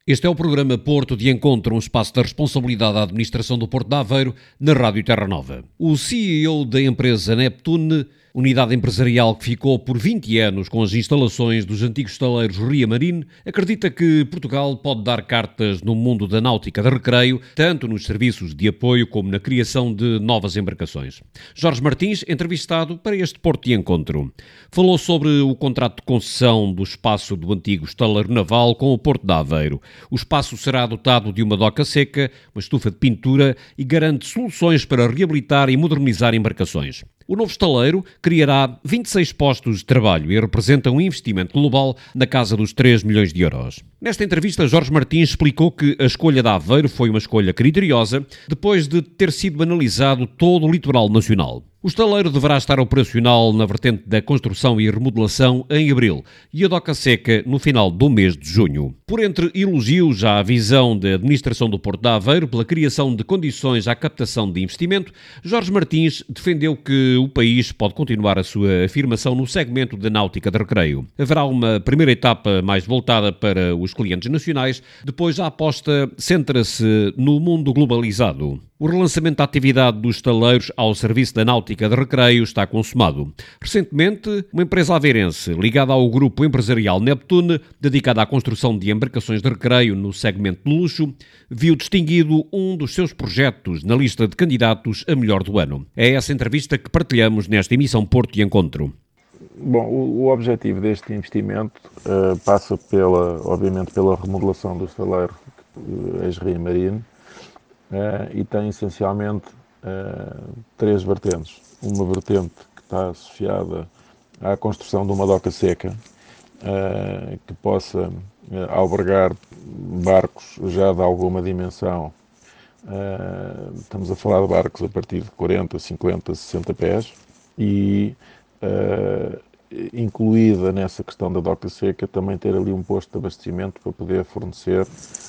Este é o programa Porto de Encontro, um espaço da responsabilidade da administração do Porto de Aveiro, na Rádio Terra Nova. O CEO da empresa Neptune, unidade empresarial que ficou por 20 anos com as instalações dos antigos estaleiros Ria Marine, acredita que Portugal pode dar cartas no mundo da náutica de recreio, tanto nos serviços de apoio como na criação de novas embarcações. Jorge Martins, entrevistado para este Porto de Encontro, falou sobre o contrato de concessão do espaço do antigo estaleiro naval com o Porto de Aveiro. O espaço será dotado de uma doca seca, uma estufa de pintura e garante soluções para reabilitar e modernizar embarcações. O novo estaleiro criará 26 postos de trabalho e representa um investimento global na casa dos 3 milhões de euros. Nesta entrevista, Jorge Martins explicou que a escolha de Aveiro foi uma escolha criteriosa depois de ter sido analisado todo o litoral nacional. O estaleiro deverá estar operacional na vertente da construção e remodelação em abril e a doca seca no final do mês de junho. Por entre elogios à visão da administração do Porto de Aveiro pela criação de condições à captação de investimento, Jorge Martins defendeu que o país pode continuar a sua afirmação no segmento da náutica de recreio. Haverá uma primeira etapa mais voltada para os clientes nacionais, depois a aposta centra-se no mundo globalizado. O relançamento da atividade dos estaleiros ao serviço da náutica de recreio está consumado. Recentemente, uma empresa aveirense ligada ao grupo empresarial Neptune, dedicada à construção de embarcações de recreio no segmento de luxo, viu distinguido um dos seus projetos na lista de candidatos a melhor do ano. É essa entrevista que partilhamos nesta emissão Porto de Encontro. Bom, o objetivo deste investimento passa obviamente pela remodelação do estaleiro ex-Ria Marine, e tem essencialmente três vertentes. Uma vertente que está associada à construção de uma doca seca, que possa albergar barcos já de alguma dimensão. Estamos a falar de barcos a partir de 40, 50, 60 pés e incluída nessa questão da doca seca também ter ali um posto de abastecimento para poder fornecer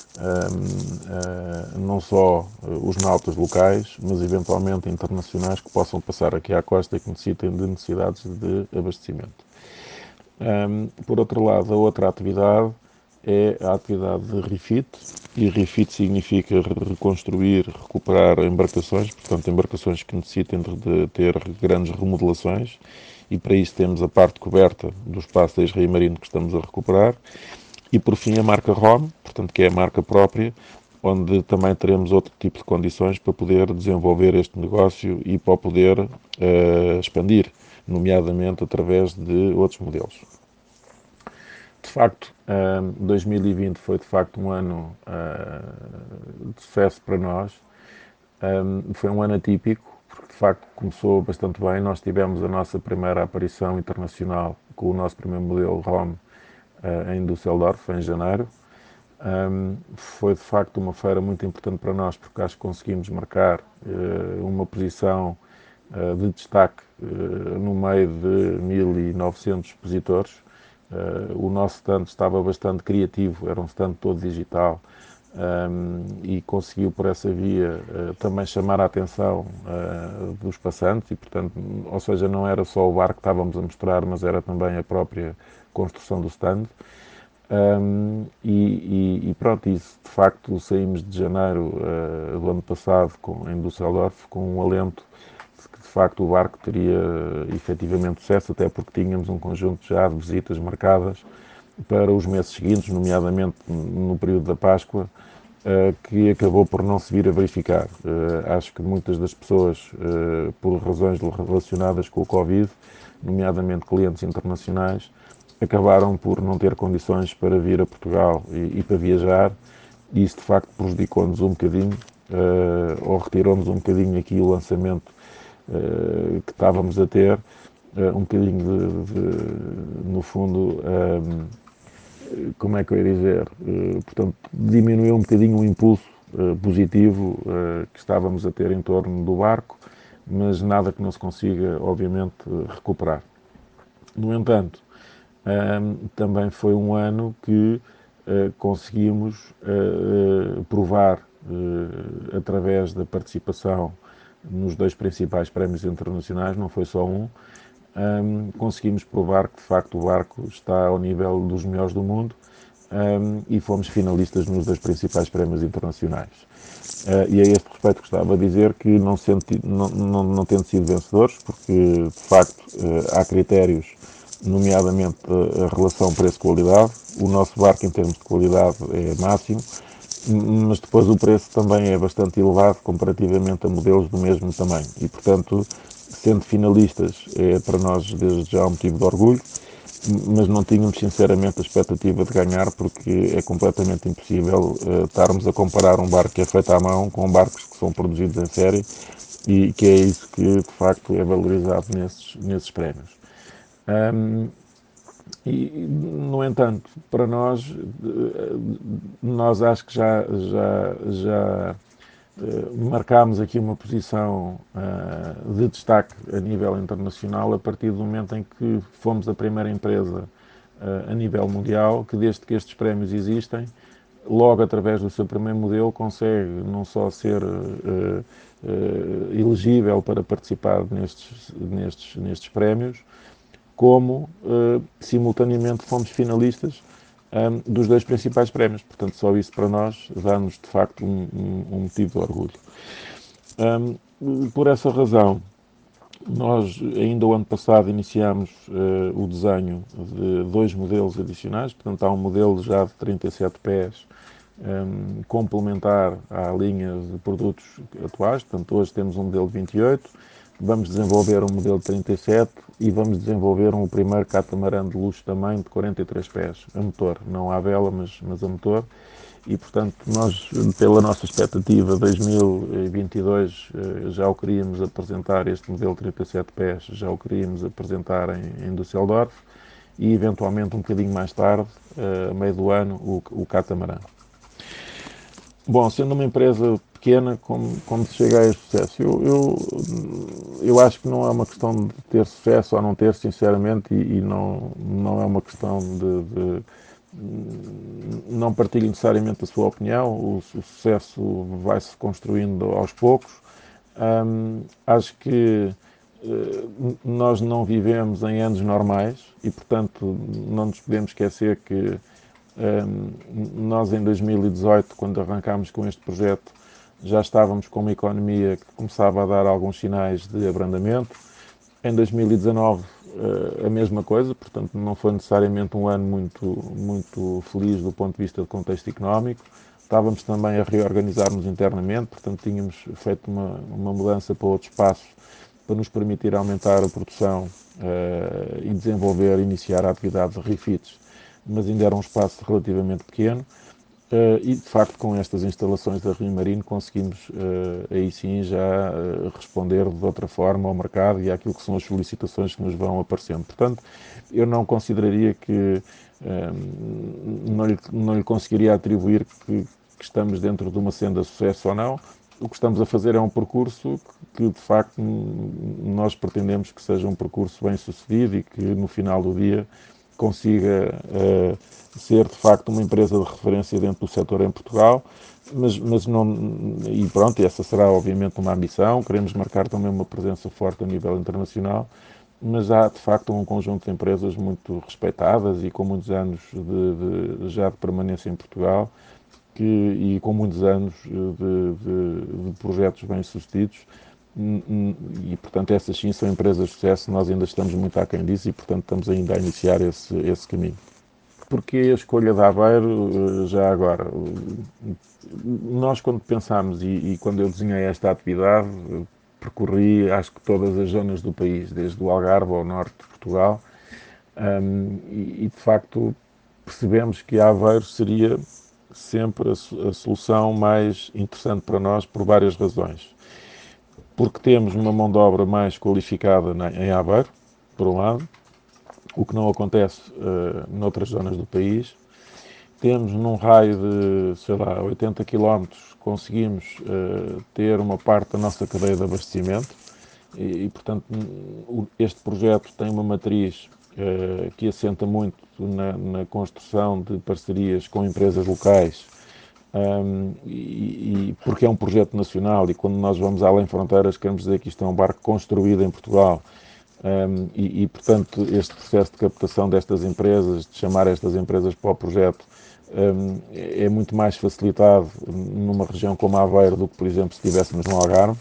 não só os nautas locais, mas eventualmente internacionais que possam passar aqui à costa e que necessitem de necessidades de abastecimento. Por outro lado, a outra atividade é a atividade de refit, e refit significa reconstruir, recuperar embarcações, portanto embarcações que necessitem de ter grandes remodelações, e para isso temos a parte coberta do espaço da ex-Ria Marine que estamos a recuperar, e por fim a marca ROM, portanto que é a marca própria, onde também teremos outro tipo de condições para poder desenvolver este negócio e para o poder expandir, nomeadamente através de outros modelos. De facto, 2020 foi de facto um ano de sucesso para nós. Foi um ano atípico, porque de facto começou bastante bem. Nós tivemos a nossa primeira aparição internacional com o nosso primeiro modelo ROM em Düsseldorf, em janeiro. Foi de facto uma feira muito importante para nós, porque acho que conseguimos marcar uma posição de destaque no meio de 1900 expositores. O nosso stand estava bastante criativo, era um stand todo digital, e conseguiu por essa via também chamar a atenção dos passantes e, portanto, ou seja, não era só o barco que estávamos a mostrar, mas era também a própria construção do stand. E pronto, isso de facto saímos de janeiro do ano passado em Düsseldorf com um alento de que de facto o barco teria efetivamente sucesso, até porque tínhamos um conjunto já de visitas marcadas para os meses seguintes, nomeadamente no período da Páscoa, que acabou por não se vir a verificar. Acho que muitas das pessoas, por razões relacionadas com o Covid, nomeadamente clientes internacionais, acabaram por não ter condições para vir a Portugal e para viajar, e isso de facto prejudicou-nos um bocadinho, ou retirou-nos um bocadinho aqui o lançamento que estávamos a ter, um bocadinho no fundo, como é que eu ia dizer, portanto, diminuiu um bocadinho o impulso positivo que estávamos a ter em torno do barco, mas nada que não se consiga, obviamente, recuperar. No entanto, também foi um ano que conseguimos provar, através da participação nos dois principais prémios internacionais, não foi só um, conseguimos provar que de facto o barco está ao nível dos melhores do mundo, e fomos finalistas nos 2 principais prémios internacionais. E a este respeito gostava de dizer que, não tendo sido vencedores, porque de facto há critérios, nomeadamente a relação preço-qualidade, o nosso barco em termos de qualidade é máximo, mas depois o preço também é bastante elevado comparativamente a modelos do mesmo tamanho e, portanto, sendo finalistas é para nós desde já um motivo de orgulho, mas não tínhamos sinceramente a expectativa de ganhar, porque é completamente impossível estarmos a comparar um barco que é feito à mão com barcos que são produzidos em série, e que é isso que de facto é valorizado nesses prémios. No entanto, para nós acho que já marcámos aqui uma posição de destaque a nível internacional a partir do momento em que fomos a primeira empresa a nível mundial que, desde que estes prémios existem, logo através do seu primeiro modelo consegue não só ser elegível para participar nestes prémios, como simultaneamente fomos finalistas dos 2 principais prémios. Portanto, só isso para nós dá-nos de facto um motivo de orgulho. Por essa razão, nós ainda o ano passado iniciámos o desenho de 2 modelos adicionais. Portanto, há um modelo já de 37 pés complementar à linha de produtos atuais. Portanto, hoje temos um modelo de 28, vamos desenvolver um modelo de 37 e vamos desenvolver um primeiro catamarã de luxo também de 43 pés, a motor, não à vela, mas a motor. E, portanto, nós, pela nossa expectativa, 2022 já o queríamos apresentar, este modelo 37 pés, já o queríamos apresentar em Düsseldorf e, eventualmente, um bocadinho mais tarde, a meio do ano, o catamarã. Bom, sendo uma empresa pequena, como se chega a este sucesso? Eu acho que não é uma questão de ter sucesso ou não ter, sinceramente, e não é uma questão de não partilho necessariamente a sua opinião. O sucesso vai-se construindo aos poucos. Acho que nós não vivemos em anos normais e, portanto, não nos podemos esquecer que nós em 2018, quando arrancámos com este projeto, já estávamos com uma economia que começava a dar alguns sinais de abrandamento. Em 2019 a mesma coisa, portanto não foi necessariamente um ano muito feliz do ponto de vista do contexto económico. Estávamos também a reorganizar-nos internamente, portanto tínhamos feito uma mudança para outro espaço para nos permitir aumentar a produção e iniciar a atividade de refits, mas ainda era um espaço relativamente pequeno. E de facto, com estas instalações da Rio Marino, conseguimos aí sim já responder de outra forma ao mercado e àquilo que são as solicitações que nos vão aparecendo. Portanto, eu não consideraria que não lhe conseguiria atribuir que estamos dentro de uma senda de sucesso ou não. O que estamos a fazer é um percurso que de facto nós pretendemos que seja um percurso bem sucedido e que no final do dia consiga ser de facto uma empresa de referência dentro do setor em Portugal, mas não, e pronto, essa será obviamente uma ambição. Queremos marcar também uma presença forte a nível internacional, mas há de facto um conjunto de empresas muito respeitadas e com muitos anos já de permanência em Portugal e com muitos anos de projetos bem-sucedidos. E, portanto, essas sim são empresas de sucesso. Nós ainda estamos muito aquém disso e, portanto, estamos ainda a iniciar esse caminho. Porque a escolha de Aveiro, já agora, nós quando pensámos e quando eu desenhei esta atividade, percorri acho que todas as zonas do país, desde o Algarve ao norte de Portugal, e de facto percebemos que Aveiro seria sempre a solução mais interessante para nós por várias razões. Porque temos uma mão de obra mais qualificada em Aveiro, por um lado, o que não acontece noutras zonas do país. Temos num raio de, 80 km, conseguimos ter uma parte da nossa cadeia de abastecimento e portanto, este projeto tem uma matriz que assenta muito na construção de parcerias com empresas locais, porque é um projeto nacional e quando nós vamos além fronteiras queremos dizer que isto é um barco construído em Portugal. Portanto, este processo de captação destas empresas, de chamar estas empresas para o projeto, é muito mais facilitado numa região como Aveiro do que, por exemplo, se estivéssemos no Algarve.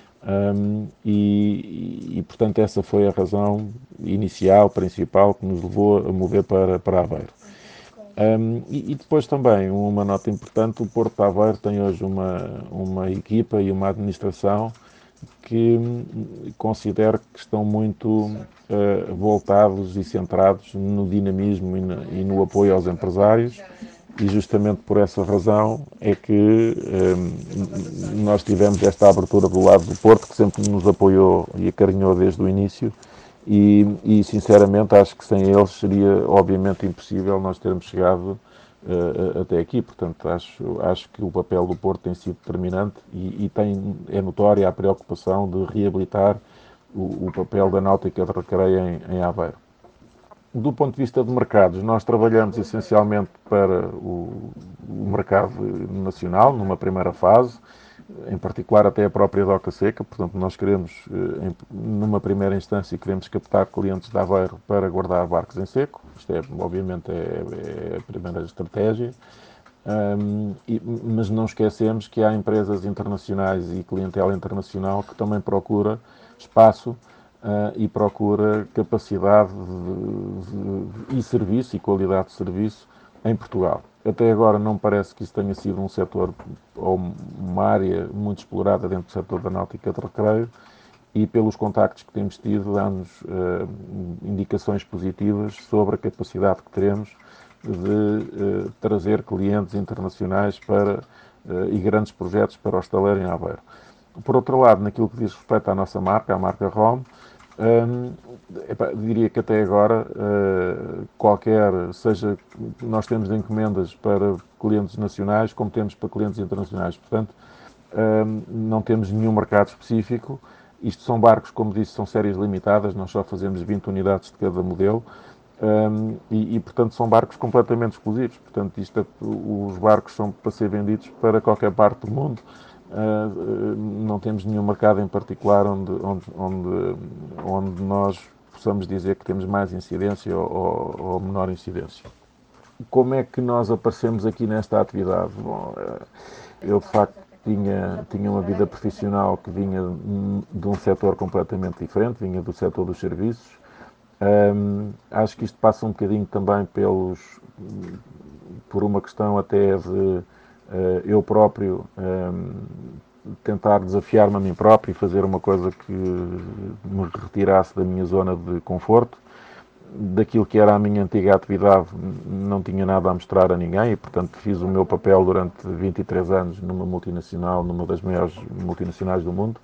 Portanto, essa foi a razão inicial, principal, que nos levou a mover para Aveiro. Depois também, uma nota importante, o Porto de Aveiro tem hoje uma equipa e uma administração que considero que estão muito voltados e centrados no dinamismo e no apoio aos empresários, e justamente por essa razão é que nós tivemos esta abertura do lado do Porto, que sempre nos apoiou e acarinhou desde o início, e sinceramente acho que sem eles seria obviamente impossível nós termos chegado até aqui. Portanto, acho que o papel do Porto tem sido determinante e é notória a preocupação de reabilitar o papel da náutica de recreio em Aveiro. Do ponto de vista de mercados, nós trabalhamos essencialmente para o mercado nacional, numa primeira fase, em particular até a própria Doca Seca. Portanto, nós queremos, numa primeira instância, queremos captar clientes de Aveiro para guardar barcos em seco. Isto obviamente, é a primeira estratégia. Mas não esquecemos que há empresas internacionais e clientela internacional que também procura espaço e procura capacidade e serviço e qualidade de serviço em Portugal. Até agora não parece que isso tenha sido um setor ou uma área muito explorada dentro do setor da náutica de recreio, e pelos contactos que temos tido dá-nos indicações positivas sobre a capacidade que teremos de trazer clientes internacionais e grandes projetos para o estaleiro em Aveiro. Por outro lado, naquilo que diz respeito à nossa marca, a marca ROM, diria que até agora nós temos encomendas para clientes nacionais como temos para clientes internacionais. Portanto, não temos nenhum mercado específico. Isto são barcos, como disse, são séries limitadas, nós só fazemos 20 unidades de cada modelo. Portanto, são barcos completamente exclusivos. Portanto, os barcos são para ser vendidos para qualquer parte do mundo. Não temos nenhum mercado em particular onde nós possamos dizer que temos mais incidência ou menor incidência. Como é que nós aparecemos aqui nesta atividade? Bom, eu de facto tinha uma vida profissional que vinha de um setor completamente diferente, vinha do setor dos serviços. Acho que isto passa um bocadinho também por uma questão até de eu próprio tentar desafiar-me a mim próprio e fazer uma coisa que me retirasse da minha zona de conforto. Daquilo que era a minha antiga atividade não tinha nada a mostrar a ninguém e, portanto, fiz o meu papel durante 23 anos numa multinacional, numa das maiores multinacionais do mundo,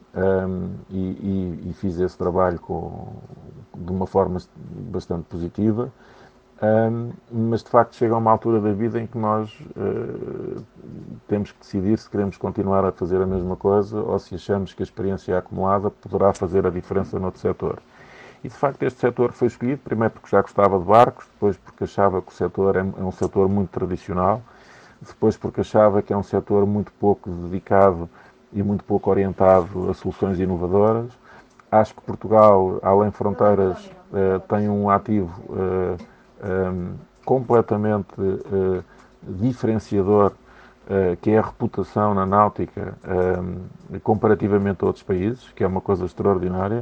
e fiz esse trabalho de uma forma bastante positiva. Mas de facto chega a uma altura da vida em que nós temos que decidir se queremos continuar a fazer a mesma coisa ou se achamos que a experiência acumulada poderá fazer a diferença noutro setor. E de facto este setor foi escolhido, primeiro porque já gostava de barcos, depois porque achava que o setor é um setor muito tradicional, depois porque achava que é um setor muito pouco dedicado e muito pouco orientado a soluções inovadoras. Acho que Portugal, além de fronteiras, tem um ativo completamente diferenciador, que é a reputação na náutica comparativamente a outros países, que é uma coisa extraordinária,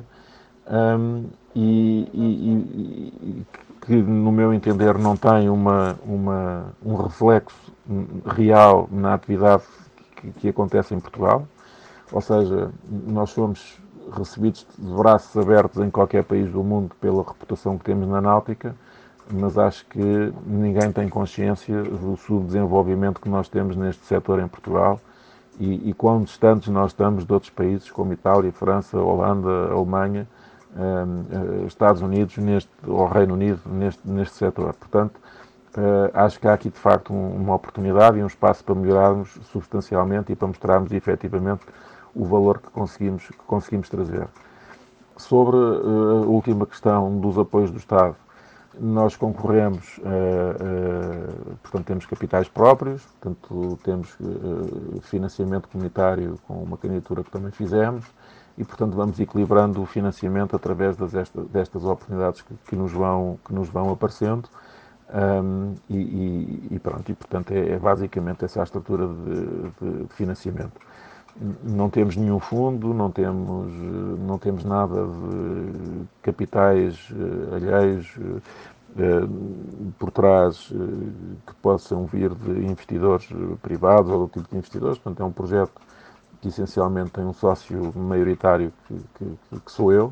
que, no meu entender, não tem um reflexo real na atividade que acontece em Portugal. Ou seja, nós somos recebidos de braços abertos em qualquer país do mundo pela reputação que temos na náutica, mas acho que ninguém tem consciência do subdesenvolvimento que nós temos neste setor em Portugal e quão distantes nós estamos de outros países como Itália, França, Holanda, Alemanha, Estados Unidos ou Reino Unido neste setor. Portanto, acho que há aqui de facto uma oportunidade e um espaço para melhorarmos substancialmente e para mostrarmos efetivamente o valor que conseguimos trazer. Sobre a última questão dos apoios do Estado, nós concorremos, portanto temos capitais próprios, portanto temos financiamento comunitário com uma candidatura que também fizemos e portanto vamos equilibrando o financiamento através destas oportunidades que nos vão aparecendo. Pronto, e portanto é basicamente essa a estrutura de financiamento. Não temos nenhum fundo, não temos nada de capitais alheios por trás que possam vir de investidores privados ou do tipo de investidores. Portanto, é um projeto que essencialmente tem um sócio maioritário que sou eu.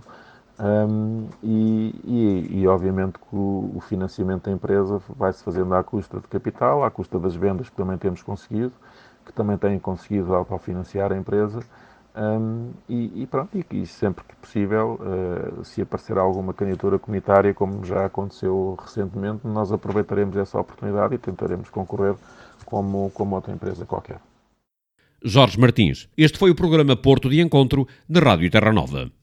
Obviamente que o financiamento da empresa vai-se fazendo à custa de capital, à custa das vendas que também temos conseguido, que também têm conseguido autofinanciar a empresa. Pronto, e sempre que possível, se aparecer alguma candidatura comunitária, como já aconteceu recentemente, nós aproveitaremos essa oportunidade e tentaremos concorrer como outra empresa qualquer. Jorge Martins. Este foi o programa Porto de Encontro da Rádio Terra Nova.